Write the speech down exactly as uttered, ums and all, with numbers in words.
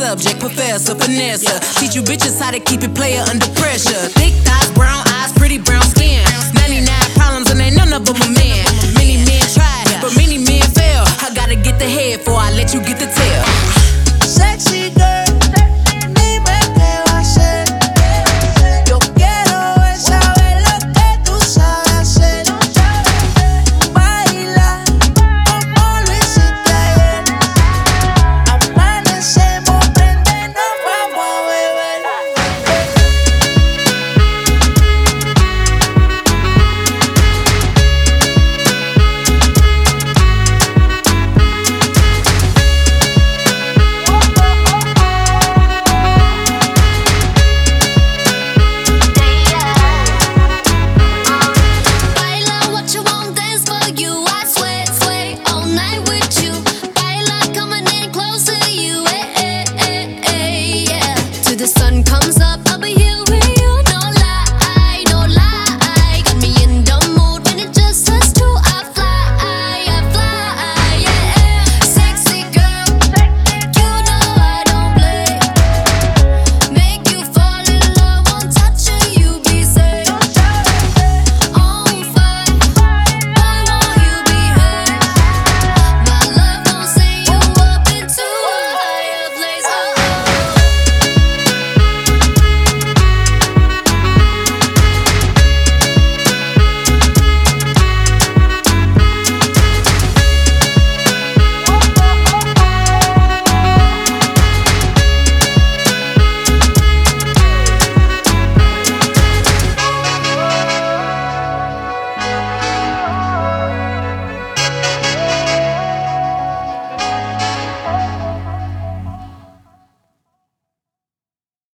subject, professor, finesse. Teach you bitches how to keep it player under pressure. Thick thighs, brown eyes, pretty brown skin. ninety-nine problems and ain't none of them a man. Many men try, but many men fail. I gotta get the head before I let you get the